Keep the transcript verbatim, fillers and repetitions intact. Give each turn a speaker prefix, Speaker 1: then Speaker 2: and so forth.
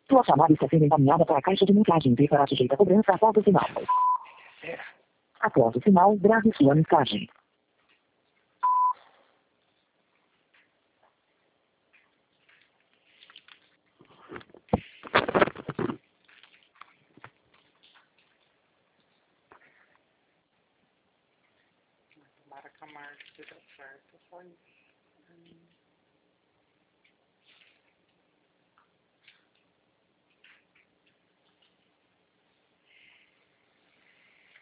Speaker 1: Sua chamada está sendo encaminhada para a caixa de mensagem e será sujeita a cobrança após o sinal.
Speaker 2: É.
Speaker 1: Após o sinal, grave sua mensagem.
Speaker 2: Tomara que a Marcia dê certo, só isso.